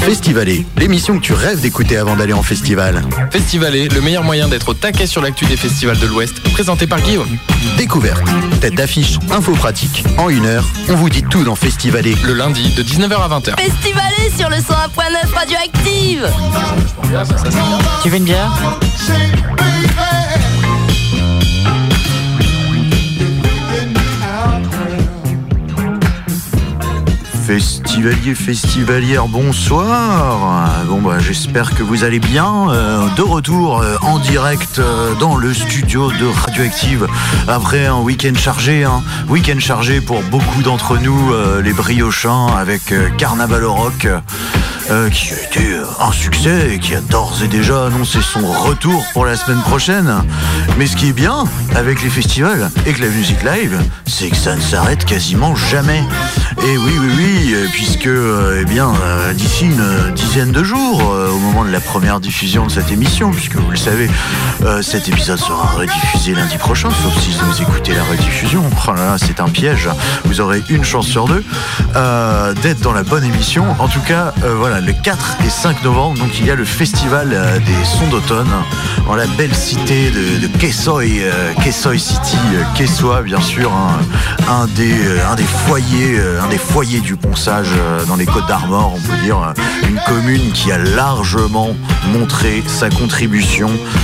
Festivalé, l'émission que tu rêves d'écouter avant d'aller en festival. Festivalé, le meilleur moyen d'être au taquet sur l'actu des festivals de l'Ouest, présenté par Guillaume. Découverte, tête d'affiche, info pratique. En 1 heure, on vous dit tout dans Festivalé. Le lundi de 19h à 20h. Festivalé sur le 101.9 Radioactive. Tu veux une bière ? Festivalier, festivalière, bonsoir. Bon bah j'espère que vous allez bien. De retour en direct dans le studio de Radioactive après un week-end chargé. Week-end chargé pour beaucoup d'entre nous, les briochins, avec Carnaval au Rock. Qui a été un succès et qui a d'ores et déjà annoncé son retour pour la semaine prochaine. Mais ce qui est bien avec les festivals et que la musique live, c'est que ça ne s'arrête quasiment jamais. Et oui, puisque d'ici une dizaine de jours, au moment de la première diffusion de cette émission, puisque vous le savez, cet épisode sera rediffusé lundi prochain, sauf si vous écoutez la rediffusion. Oh là là, c'est un piège. Vous aurez une chance sur deux d'être dans la bonne émission. En tout cas, voilà, le 4 et 5 novembre, donc il y a le festival des sons d'automne dans la belle cité de Quessoy City, Quessoy bien sûr, un des foyers du ponçage dans les Côtes d'Armor, on peut dire une commune qui a largement montré sa contribution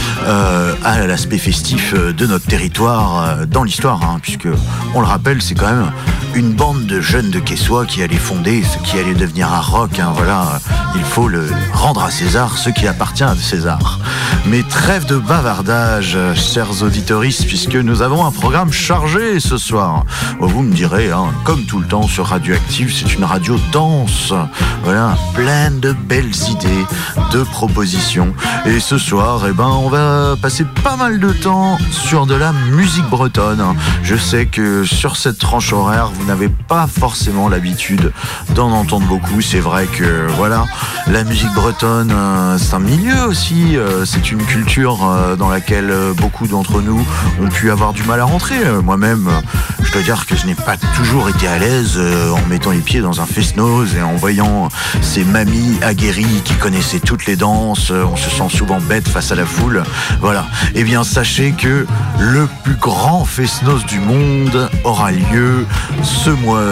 à l'aspect festif de notre territoire dans l'histoire, puisque on le rappelle, c'est quand même une bande de jeunes de Quessoy qui allait fonder ce qui allait devenir un rock, voilà. Il faut le rendre à César ce qui appartient à César. Mais trêve de bavardage, chers auditoristes, puisque nous avons un programme chargé ce soir. Vous me direz, comme tout le temps sur Radioactive, c'est une radio dense. Voilà, pleine de belles idées, de propositions. Et ce soir, on va passer pas mal de temps sur de la musique bretonne. Je sais que sur cette tranche horaire, vous n'avez pas forcément l'habitude d'en entendre beaucoup. C'est vrai que, voilà, la musique bretonne, c'est un milieu aussi, c'est une culture dans laquelle beaucoup d'entre nous ont pu avoir du mal à rentrer. Moi-même, je dois dire que je n'ai pas toujours été à l'aise en mettant les pieds dans un fest-noz et en voyant ces mamies aguerries qui connaissaient toutes les danses. On se sent souvent bête face à la foule. Voilà. Eh bien, sachez que le plus grand fest-noz du monde aura lieu ce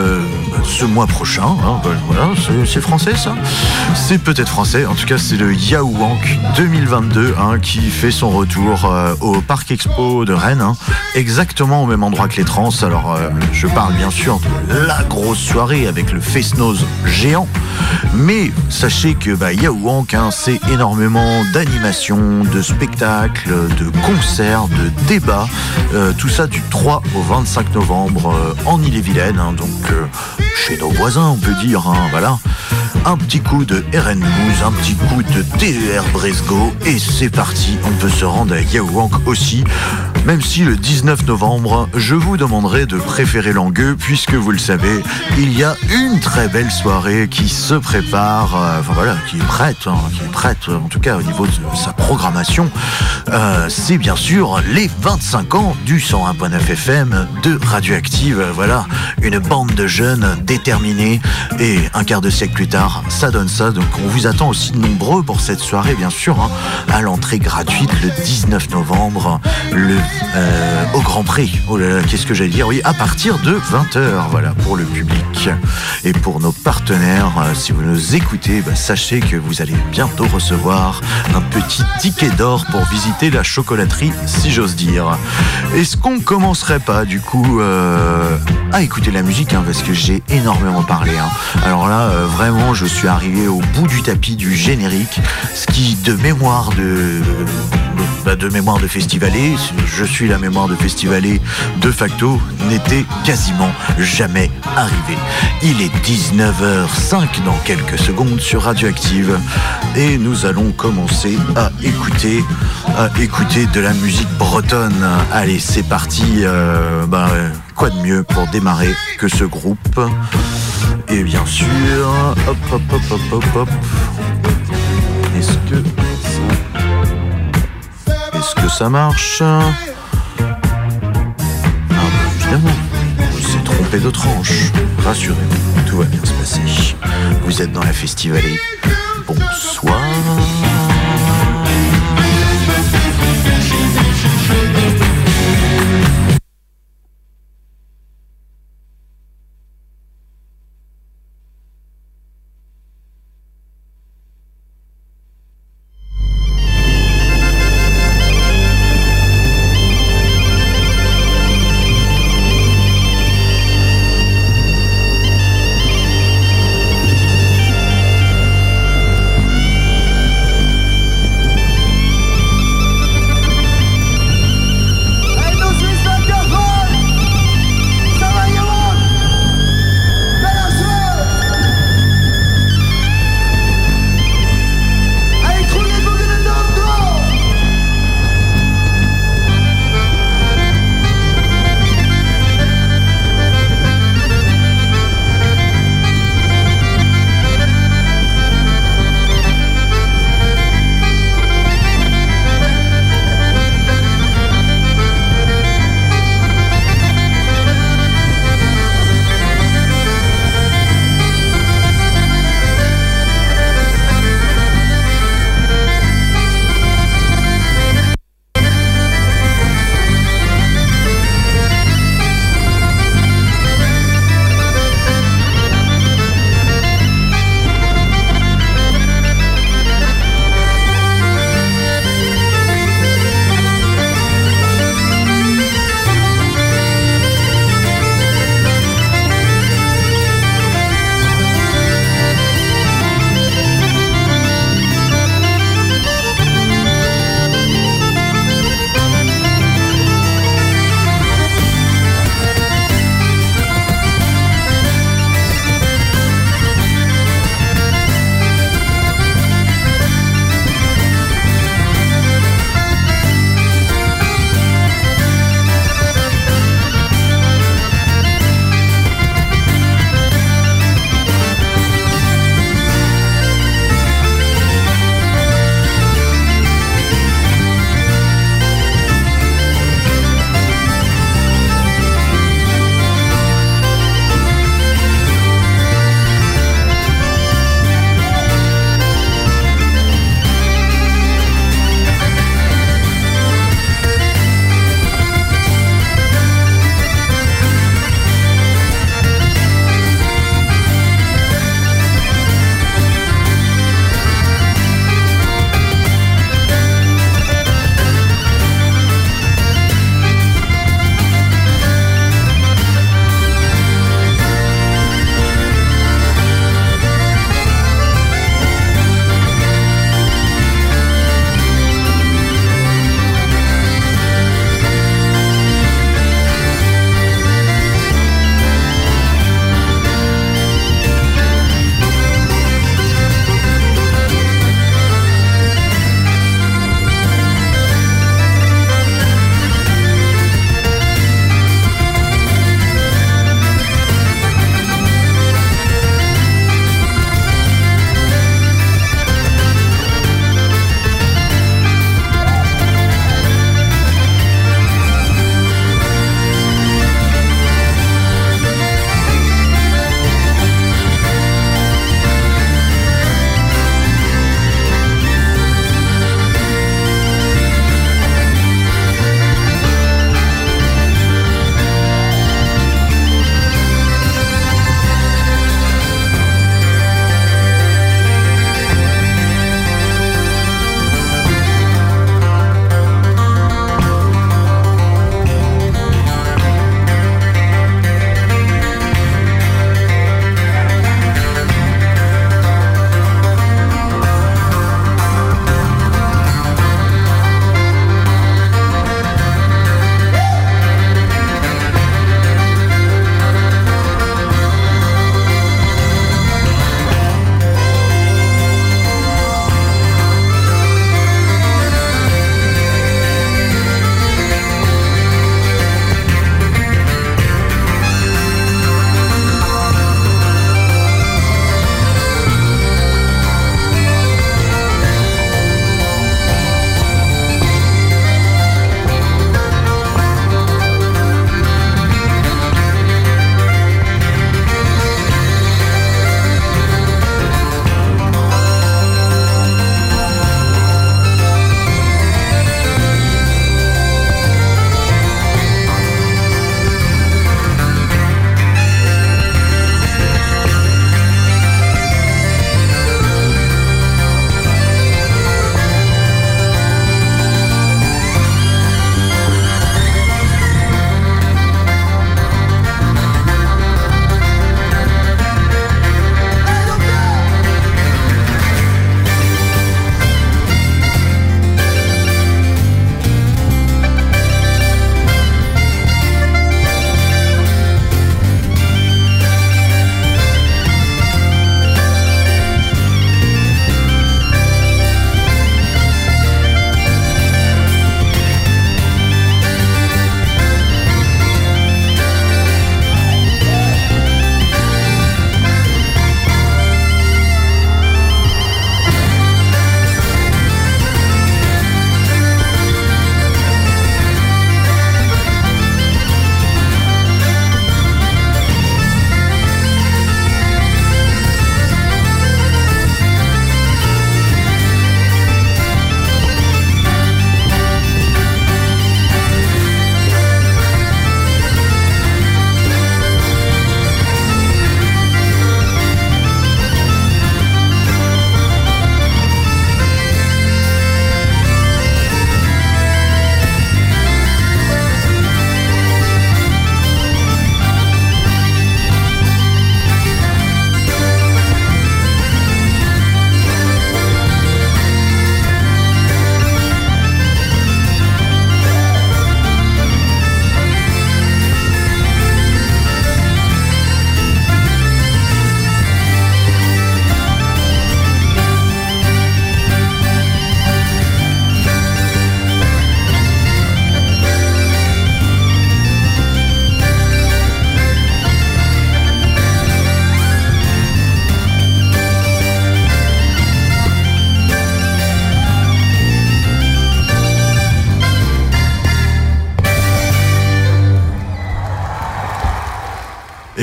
mois prochain. Voilà, c'est français ça ? C'est peut-être français. En tout cas, c'est le Yaouank 2022 qui fait son retour au Parc Expo de Rennes, exactement au même endroit que les trans. Alors, je parle bien sûr de la grosse soirée avec le fest-noz géant. Mais sachez que Yaouank, c'est énormément d'animations, de spectacles, de concerts, de débats. Tout ça du 3 au 25 novembre en Ille-et-Vilaine. Donc, chez nos voisins, on peut dire. Voilà. Un petit coup de RN Blues, un petit coup de TER Bresgo, et c'est parti, on peut se rendre à Yaouank aussi, même si le 19 novembre, je vous demanderai de préférer Langueux, puisque vous le savez, il y a une très belle soirée qui se prépare, qui est prête, en tout cas au niveau de sa programmation. C'est bien sûr les 25 ans du 101.9 FM de Radioactive. Voilà, une bande de jeunes déterminés, et un quart de siècle plus tard, ça donne ça. Donc on vous attend aussi nombreux pour cette soirée, bien sûr, à l'entrée gratuite le 19 novembre, au Grand Prix. Oh là là, qu'est-ce que j'allais dire ? Oui, à partir de 20h, voilà, pour le public. Et pour nos partenaires, si vous nous écoutez, sachez que vous allez bientôt recevoir un petit ticket d'or pour visiter la chocolaterie, si j'ose dire. Est-ce qu'on commencerait pas, du coup, à écouter la musique, parce que j'ai énormément parlé. Alors là, vraiment, je suis arrivé au bout du tapis du générique, ce qui, de mémoire de festivalé, je suis la mémoire de festivalé de facto, n'était quasiment jamais arrivé. Il est 19h05 dans quelques secondes sur Radioactive, et nous allons commencer à écouter de la musique bretonne. Allez, c'est parti. Quoi de mieux pour démarrer que ce groupe ? Et bien sûr, hop. Est-ce que ça marche ? Évidemment, on s'est trompé. tromper d'autres hanches. Rassurez-vous, tout va bien se passer. Vous êtes dans la Festivalée. Bonsoir.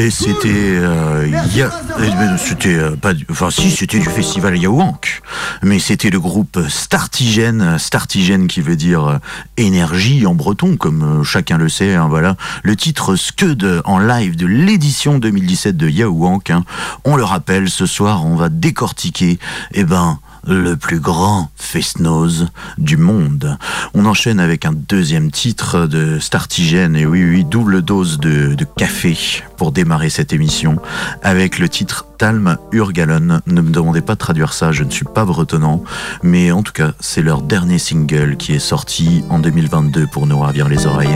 Et c'était c'était du festival Yaouank, mais c'était le groupe Startigène qui veut dire énergie en breton, comme chacun le sait, hein, voilà. Le titre Scud en live de l'édition 2017 de Yaouank, hein. On le rappelle, ce soir on va décortiquer, le plus grand fest-noz du monde. On enchaîne avec un deuxième titre de Startigène, et oui, double dose de café pour démarrer cette émission, avec le titre Talm Urgalon. Ne me demandez pas de traduire ça, je ne suis pas bretonnant, mais en tout cas, c'est leur dernier single qui est sorti en 2022 pour nous ravir les oreilles.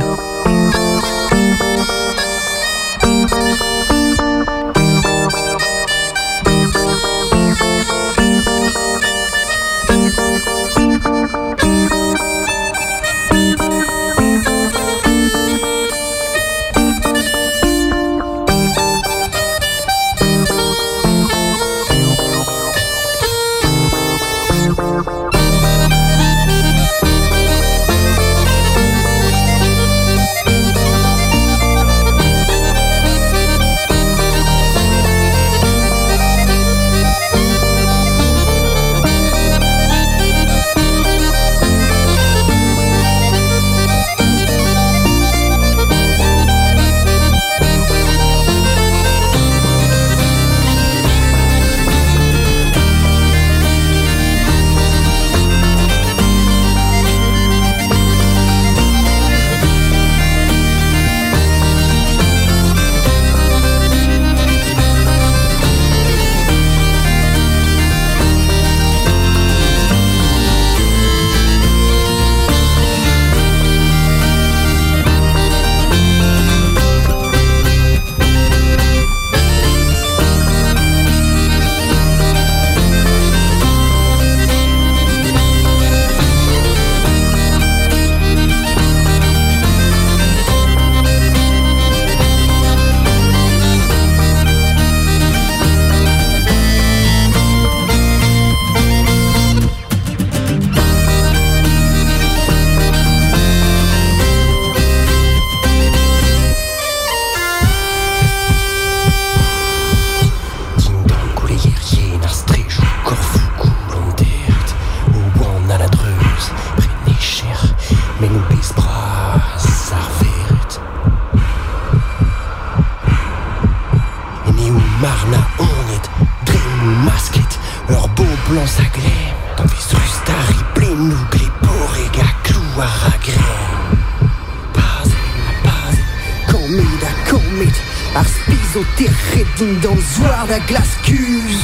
Dan zoar da glaskuz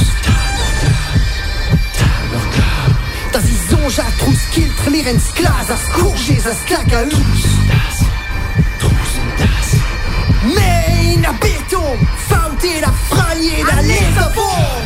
Da zizonj a trous kiltr liren sklaz a skourgez a sklak a eus Mais a beton faouté da fragné da les a bon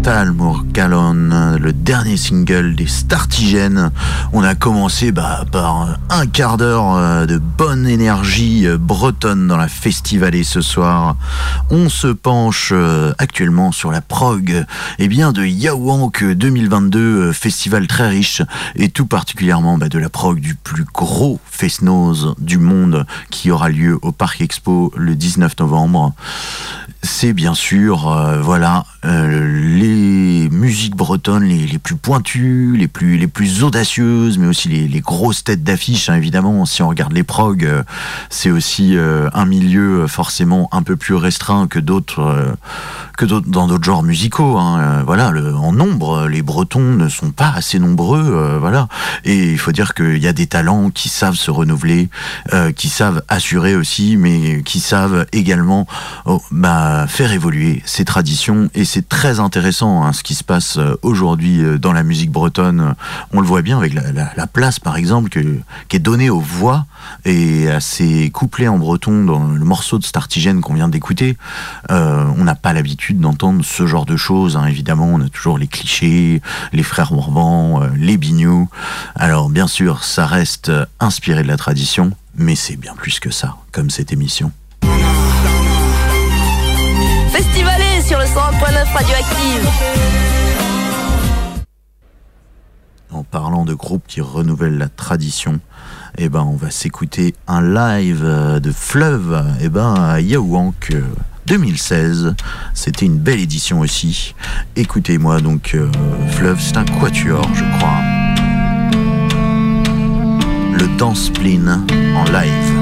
Talmorgallon, le dernier single des Startigènes. On a commencé par un quart d'heure de bonne énergie bretonne dans la Festivalée ce soir. On se penche actuellement sur la prog de Yawonk 2022, festival très riche et tout particulièrement de la prog du plus gros fest-noz du monde qui aura lieu au Parc Expo le 19 novembre. C'est bien sûr les musiques bretonnes les plus pointues, les plus audacieuses, mais aussi les grosses têtes d'affiche, évidemment. Si on regarde les prog, c'est aussi un milieu forcément un peu plus restreint que d'autres dans d'autres genres musicaux. En nombre, les Bretons ne sont pas assez nombreux, Et il faut dire qu'il y a des talents qui savent se renouveler, qui savent assurer aussi, mais qui savent également faire évoluer ces traditions. Et c'est très intéressant ce qui se passe aujourd'hui dans la musique bretonne. On le voit bien avec la place, par exemple, qui est donnée aux voix et à ces couplets en breton dans le morceau de Startigène qu'on vient d'écouter. On n'a pas l'habitude d'entendre ce genre de choses, évidemment. On a toujours les clichés, les frères Morvan, les Bignoux. Alors bien sûr, ça reste inspiré de la tradition, mais c'est bien plus que ça, comme cette émission. Festivalée sur le 101.9 Radioactive. En parlant de groupes qui renouvellent la tradition, on va s'écouter un live de Fleuve, à Yawonk 2016. C'était une belle édition aussi. Écoutez-moi donc, Fleuve, c'est un quatuor, je crois. Le Dance Spleen en live.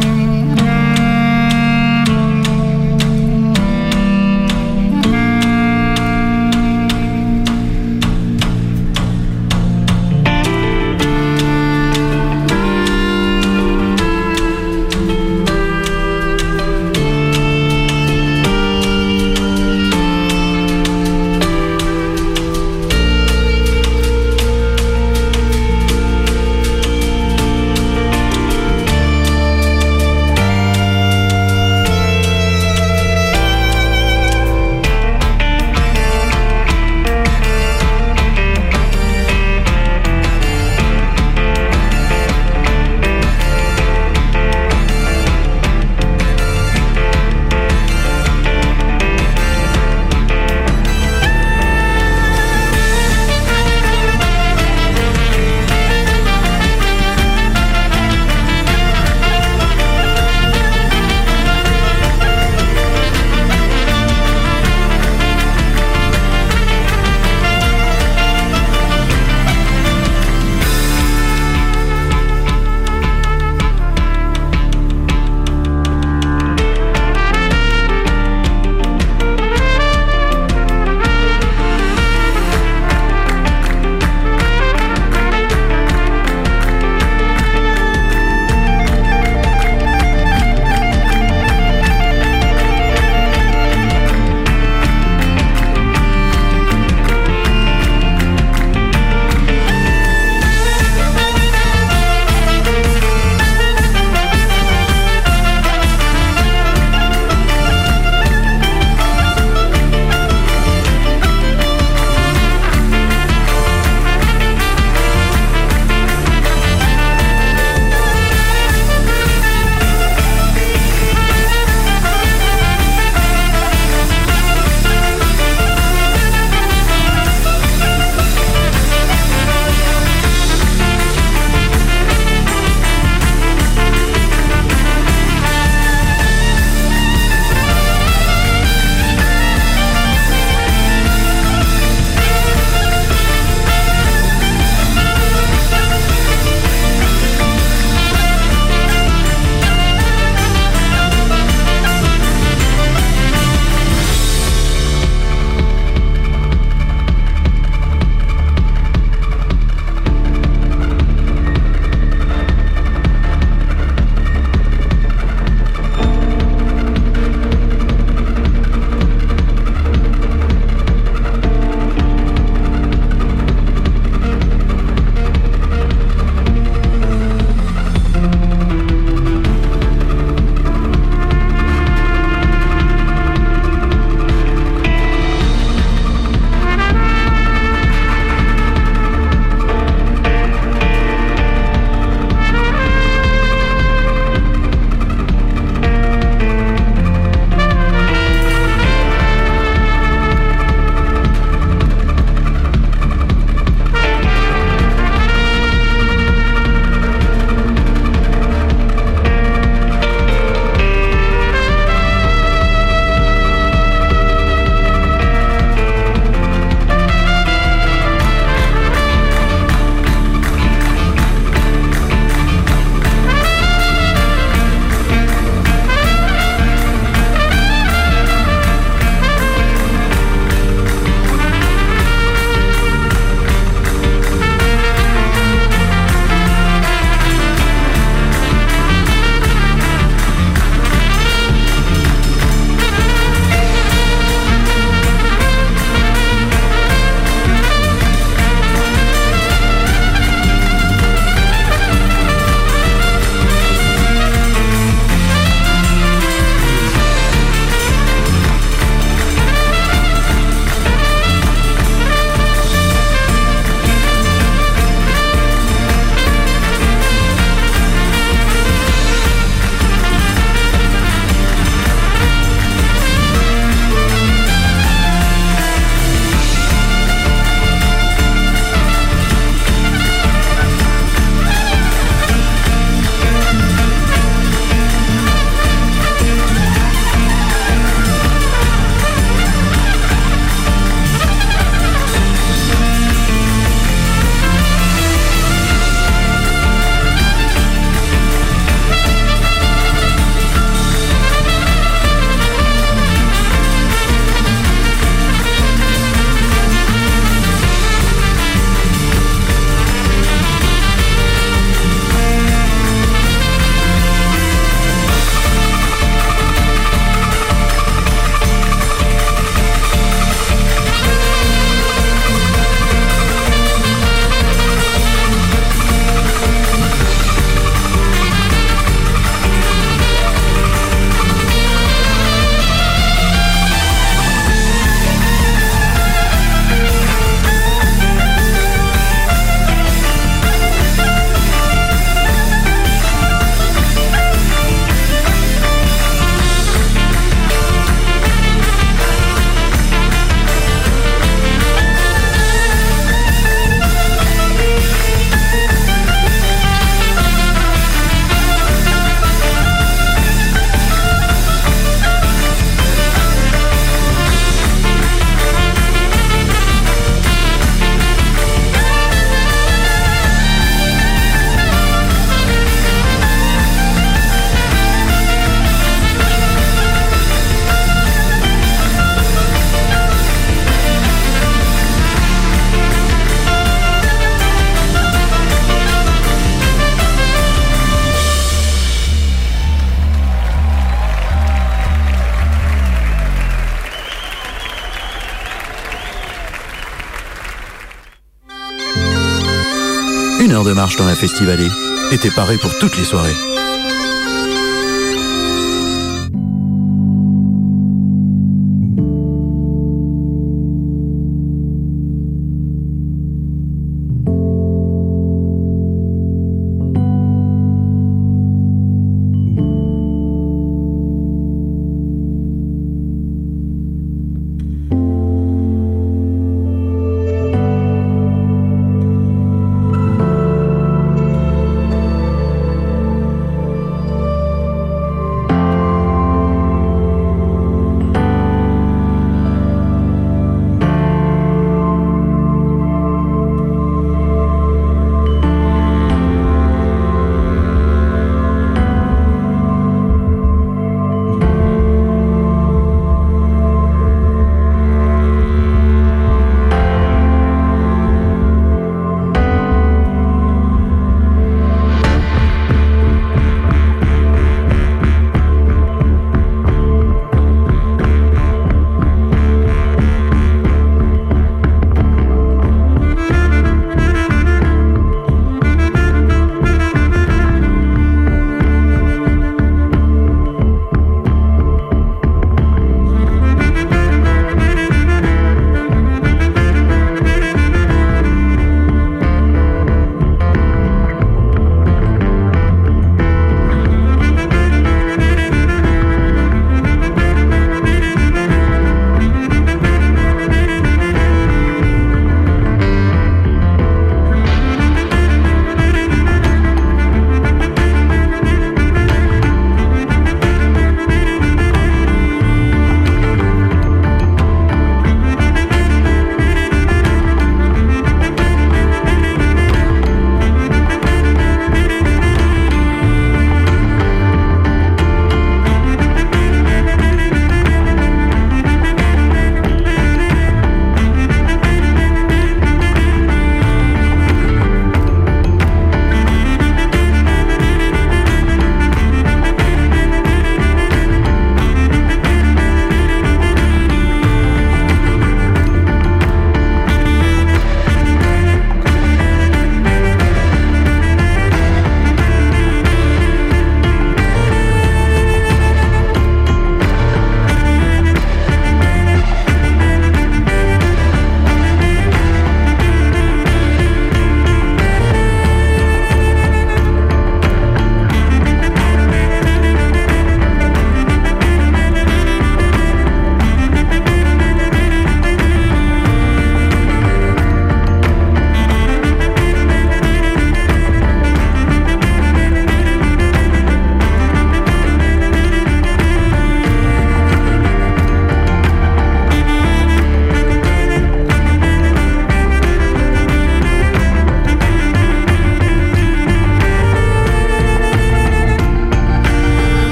heure de marche dans la Festivallée. Et t'es paré pour toutes les soirées.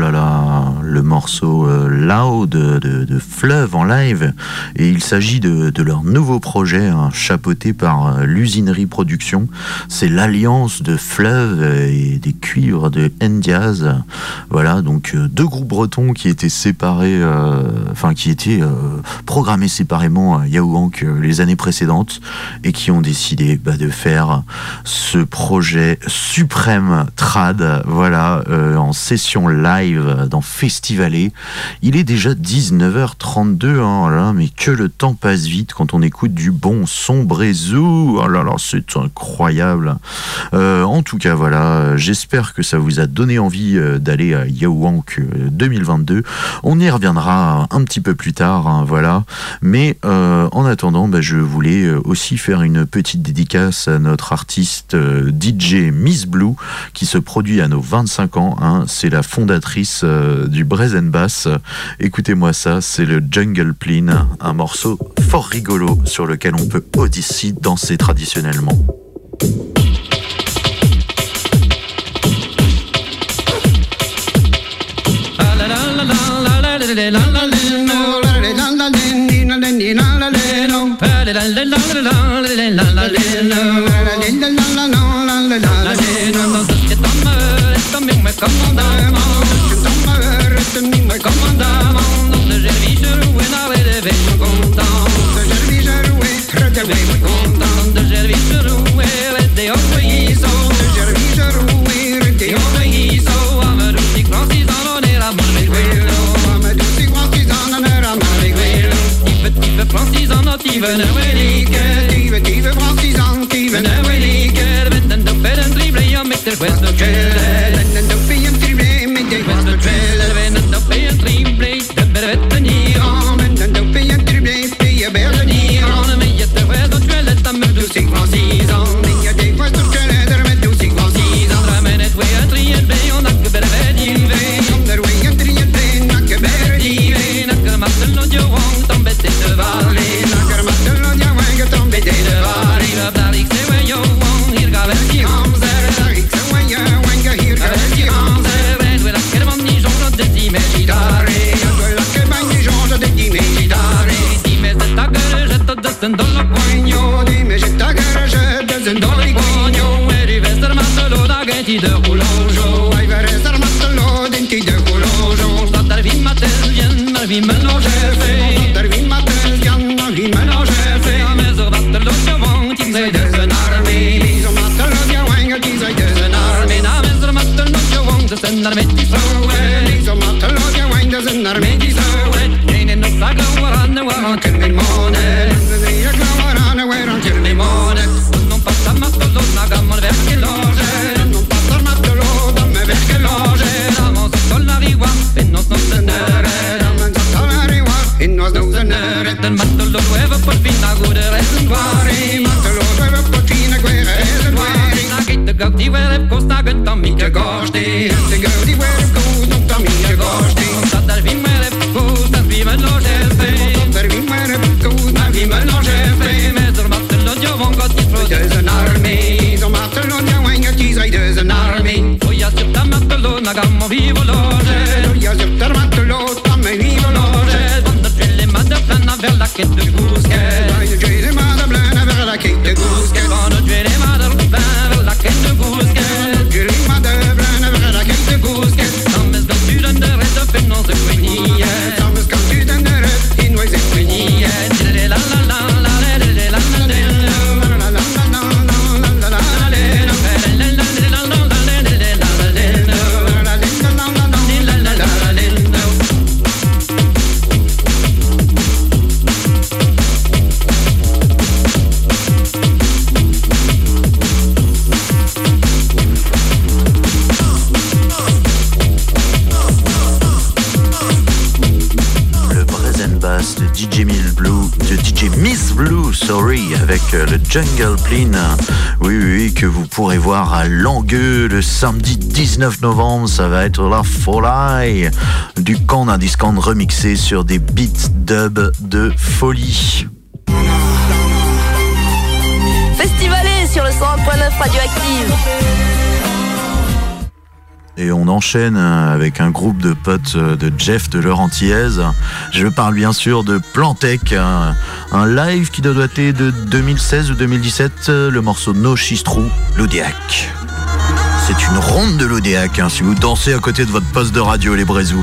là là, le morceau Loud de Fleuve en live, et il s'agit de leur nouveau projet, hein, chapeauté par l'Usinerie Production. C'est l'alliance de Fleuve et des cuivres de Ndiaz. Voilà, donc deux groupes bretons qui étaient séparés, qui étaient programmés séparément à Yaohank les années précédentes, et qui ont décidé de faire ce projet suprême trad, voilà, en session live dans Festivalé. Il est déjà 19h32, hein, là, mais que le temps passe vite quand on écoute du bon son Brézou. Oh là là, c'est incroyable. En tout cas, voilà, j'espère que ça vous a donné envie d'aller à Yaohank 2022. On y reviendra un petit peu plus tard, hein, voilà. Mais en attendant, je voulais aussi faire une petite dédicace à notre artiste DJ Miss Blue, qui se produit à nos 25 ans, hein. C'est la fondatrice du Brazen Bass. Écoutez-moi ça, c'est le Jungle Plane, un morceau fort rigolo sur lequel on peut aussi danser traditionnellement. Le Jungle Plane, oui, que vous pourrez voir à Langueux le samedi 19 novembre. Ça va être la folie du camp d'un discount remixé sur des beats dub de folie. Festivalé sur le 101.9 Radioactive. Et on enchaîne avec un groupe de potes de Jeff de leur antillaise. Je parle bien sûr de Plantec, un live qui doit dater de 2016 ou 2017, le morceau No Chistrou, l'Odéac. C'est une ronde de l'Odéac, si vous dansez à côté de votre poste de radio, les Brézous.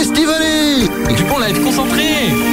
festivalé. Dupont, là, être concentré.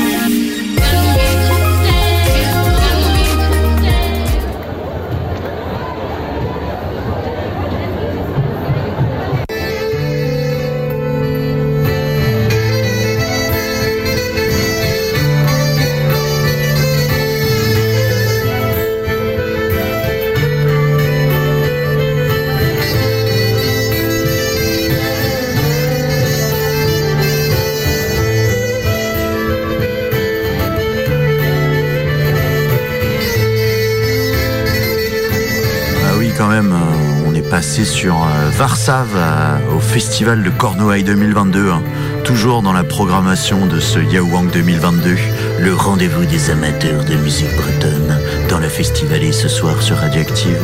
On est passé sur Varsave au festival de Cornouailles 2022, toujours dans la programmation de ce Yawang 2022, le rendez-vous des amateurs de musique bretonne dans le festival ce soir sur Radioactive.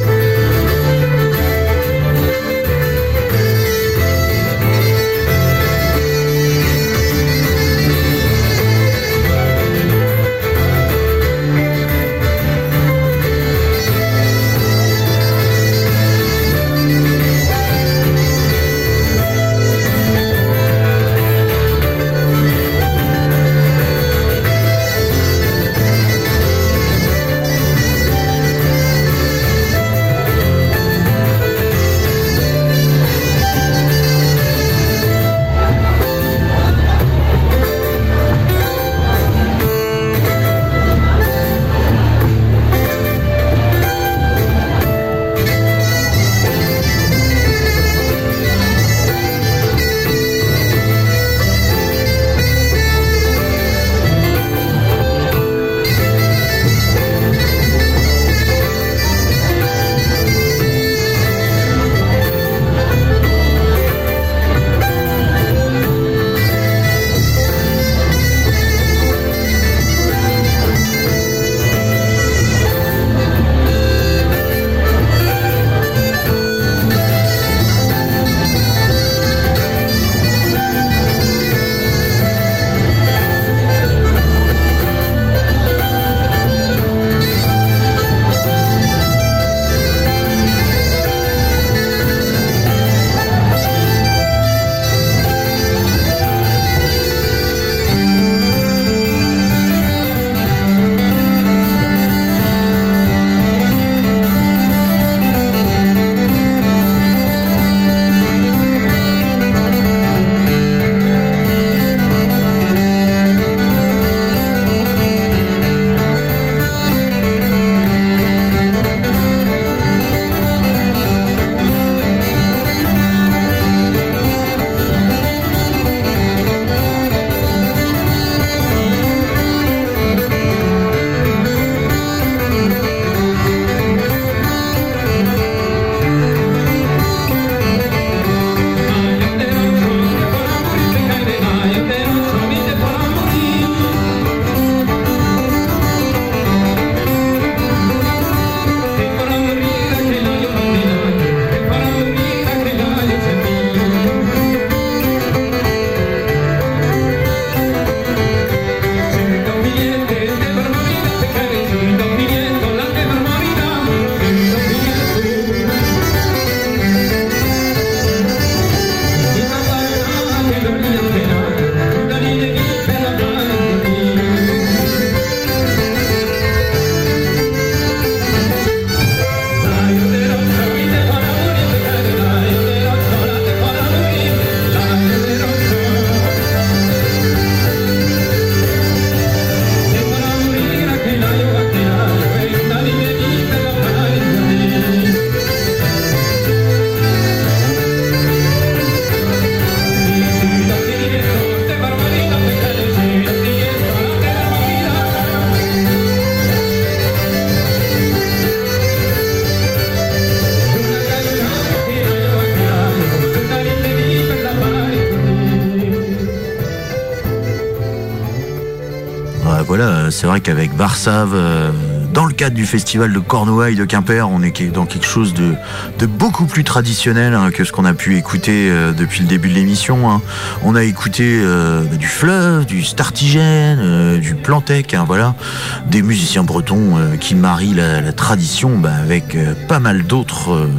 Voilà, c'est vrai qu'avec Varsave, dans le cadre du festival de Cornouailles de Quimper, on est dans quelque chose de beaucoup plus traditionnel que ce qu'on a pu écouter depuis le début de l'émission. On a écouté du Fleuve, du Startigène, du Plantec, voilà, des musiciens bretons qui marient la tradition avec pas mal d'autres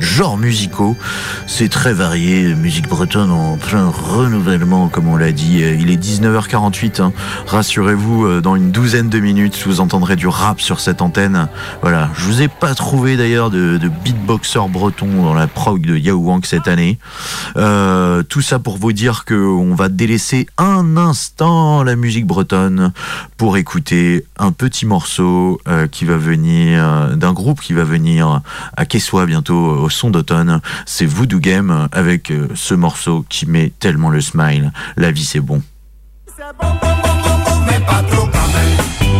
genres musicaux. C'est très varié, musique bretonne en plein renouvellement, comme on l'a dit. Il est 19h48, hein. Rassurez-vous, dans une douzaine de minutes, vous entendrez du rap sur cette antenne. Voilà, je vous ai pas trouvé d'ailleurs de beatboxer breton dans la prog de Yao Wang cette année. Tout ça pour vous dire qu'on va délaisser un instant la musique bretonne pour écouter un petit morceau qui va venir d'un groupe qui va venir à Quessoy bientôt au son d'automne. C'est Voodoo Game avec ce morceau qui met tellement le smile. La vie c'est bon. C'est bon, bon, bon, bon, bon, mais pas trop quand même.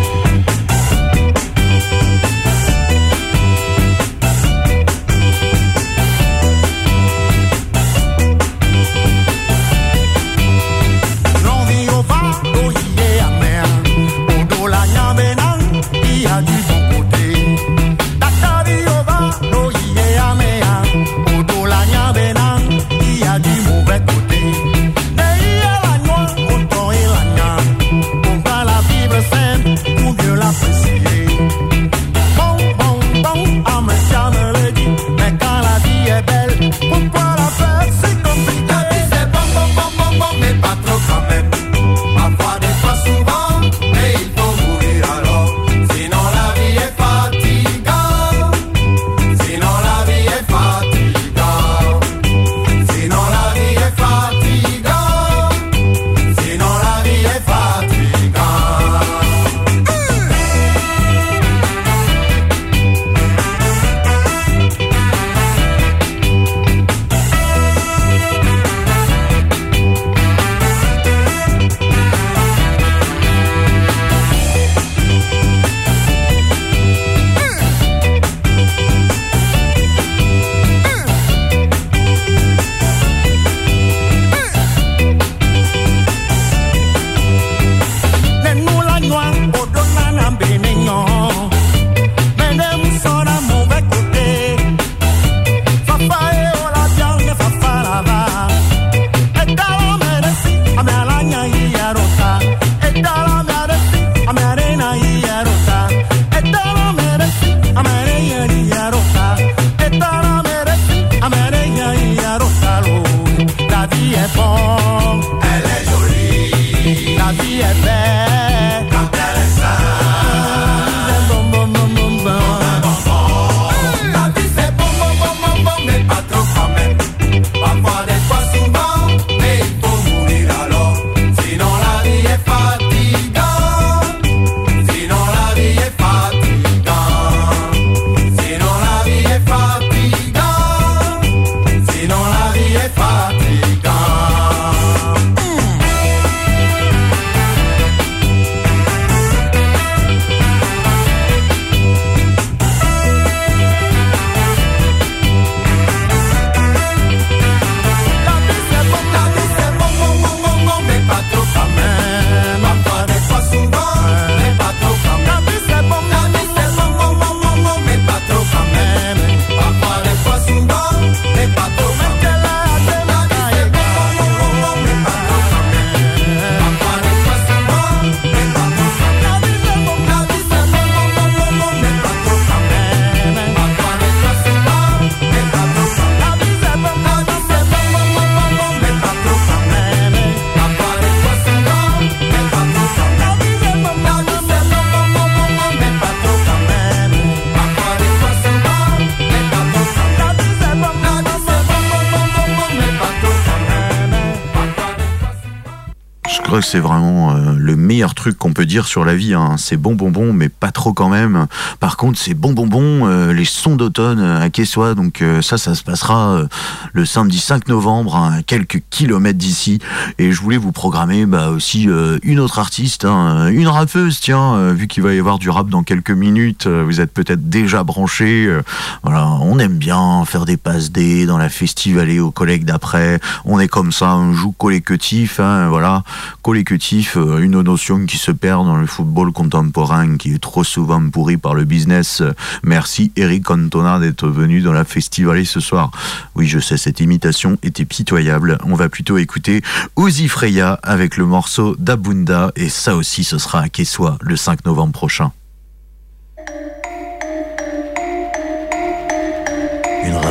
C'est vraiment le meilleur truc qu'on peut dire sur la vie, hein. C'est bon, mais pas trop quand même. Par contre, c'est bon, les sons d'automne à Quessoy. Donc ça se passera le samedi 5 novembre, hein, à quelques kilomètres d'ici. Et je voulais vous programmer aussi une autre artiste, hein, une rappeuse, tiens, vu qu'il va y avoir du rap dans quelques minutes, vous êtes peut-être déjà branchés. Voilà, on aime bien faire des passes D dans la festivalée aux collègues d'après. On est comme ça, on joue collectif, hein, voilà. Collectif, une notion qui se perd dans le football contemporain, qui est trop souvent pourri par le business. Merci Eric Cantona d'être venu dans la festivalée ce soir. Oui, je sais, cette imitation était pitoyable. On va plutôt écouter Uzi Freya avec le morceau d'Abunda, et ça aussi ce sera à Quessoy le 5 novembre prochain. Une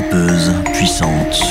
rappeuse puissante.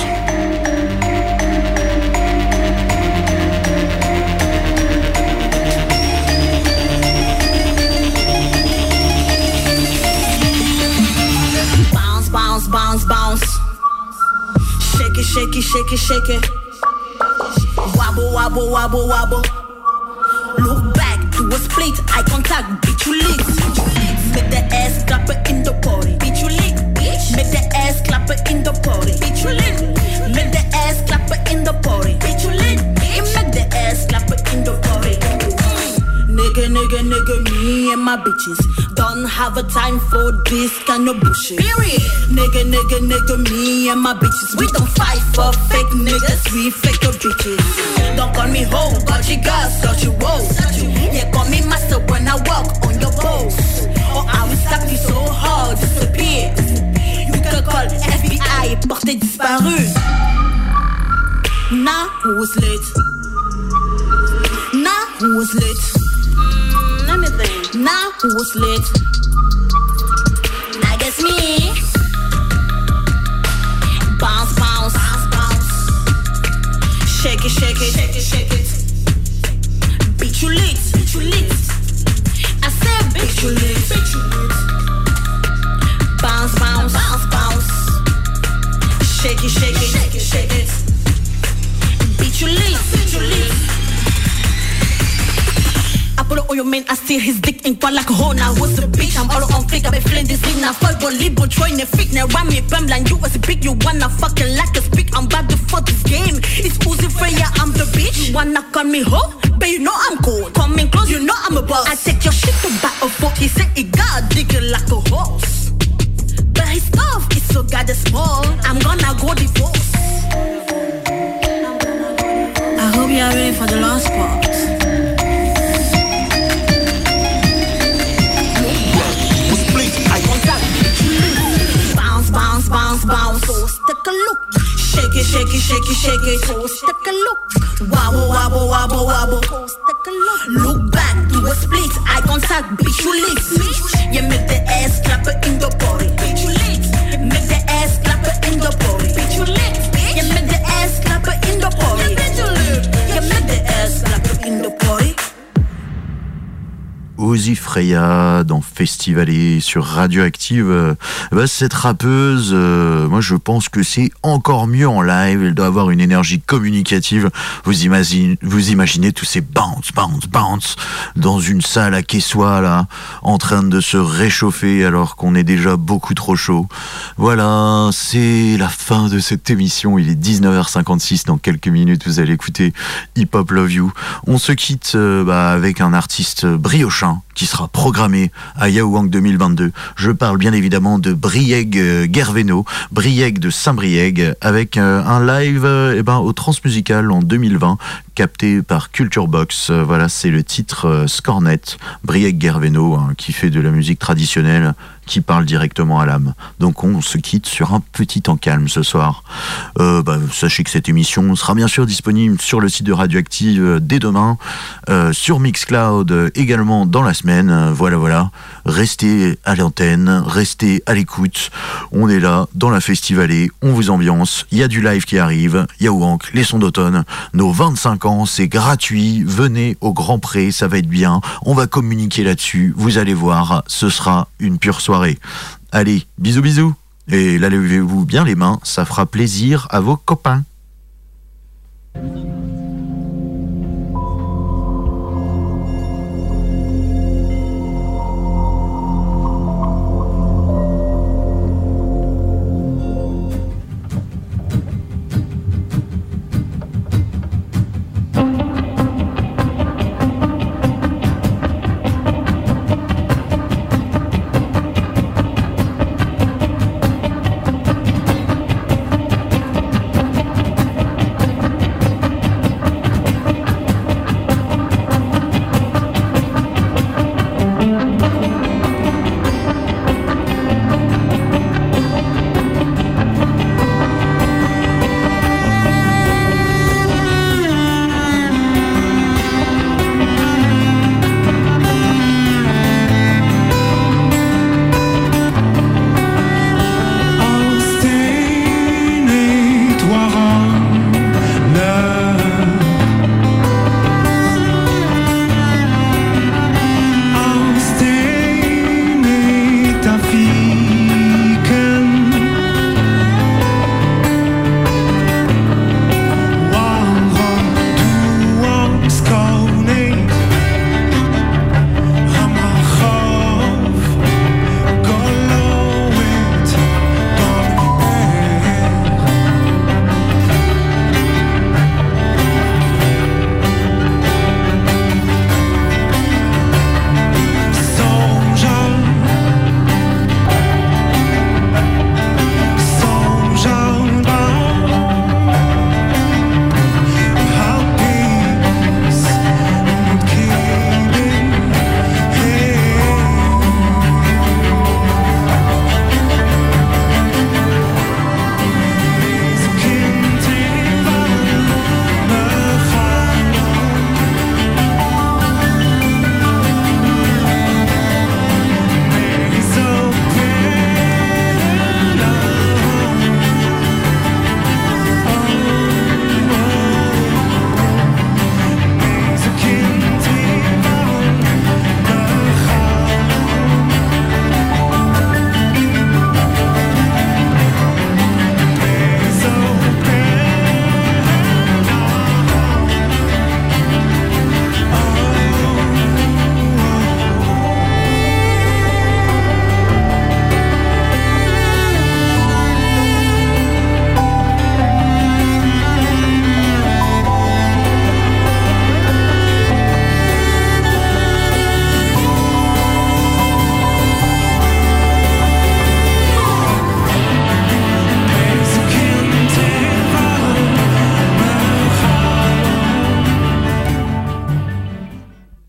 Bounce, bounce, bounce, bounce. Shake it, shake it, shake it, shake it. Wobble, wobble, wobble, wobble. Look back, do a split, eye contact, bitch you lit. Make the ass clap in the party, bitch you lit. Make the ass clap in the party, bitch you lit. Make the ass clap in the party, bitch you lit. Make the ass clap in the party. Nigga, nigga, nigga, me and my bitches don't have a time for this kind of bullshit. Period. Nigga, nigga, nigga, me and my bitches, we don't fight for fake niggas, we fake your bitches. Don't call me hoe, got you girls, got you woe. Yeah, call me master when I walk on your pose. Or I will slap you so hard, disappear. You can call FBI, portée disparue. Now who's lit? Now who's lit? Let me think. Now who's lit? I guess me. Bounce, bounce, bounce, bounce. Shake it, shake it, shake it, shake it. Bitch you lit, bitch you lit. I said bitch you lit, bitch you lit. Bounce, bounce, bounce, bounce. Shake it, shake it, shake it, shake it. Bitch you lit, bitch you lit. Apollo on your man, I steal his dick in quoi like a hoe. Now what's the bitch? I'm all on flick, I've been feeling this thing. Now fuck Bollywood, Troy, ne freak. Now run me, bam, like you was a big. You wanna fucking like a speak. I'm about to fuck this game. It's Uzi Freya, I'm the bitch. You wanna call me hoe? But you know I'm cold. Coming close, you know I'm a boss. I take your shit to back a fork. He said he got dig it like a horse. But his stuff is so goddamn small. I'm gonna go divorce. I hope you're ready for the last part. Bounce, bounce, bounce. So take a look. Shake it, shake it, shake it, shake it. So take a look. Wobble, wobble, wobble, wobble. So take a look. Look back, do a split. Eye contact, bitch you lit. You make the ass clap in the body, bitch you lit. Make the ass clap in the body, bitch you lit. You make the ass clap in the body, bitch you lit. You make the ass clap in the body. Uzi Freya dans Festivalé sur Radioactive. Cette rappeuse, moi je pense que c'est encore mieux en live. Elle doit avoir une énergie communicative. Vous imaginez tous ces bounce, bounce, bounce dans une salle à Quessoy là, en train de se réchauffer alors qu'on est déjà beaucoup trop chaud. Voilà, c'est la fin de cette émission. Il est 19h56. Dans quelques minutes, vous allez écouter Hip Hop Love You. On se quitte avec un artiste briochin qui sera programmé à Yaoundé 2022. Je parle bien évidemment de Brieg Gerveno, Brieg de Saint-Brieuc, avec un live au Transmusical en 2020, capté par Culture Box. Voilà, c'est le titre Scornet. Brieg Gerveno, qui fait de la musique traditionnelle, qui parle directement à l'âme. Donc on se quitte sur un petit temps calme ce soir. Sachez que cette émission sera bien sûr disponible sur le site de Radioactive dès demain, sur Mixcloud également dans la semaine. Voilà. Restez à l'antenne, restez à l'écoute. On est là dans la Festivalée, on vous ambiance. Il y a du live qui arrive, Yaoundé, les sons d'automne. Nos 25 ans, c'est gratuit. Venez au Grand Pré, ça va être bien. On va communiquer là-dessus. Vous allez voir, ce sera une pure soirée. Allez, bisous bisous. Et là, levez-vous bien les mains, ça fera plaisir à vos copains.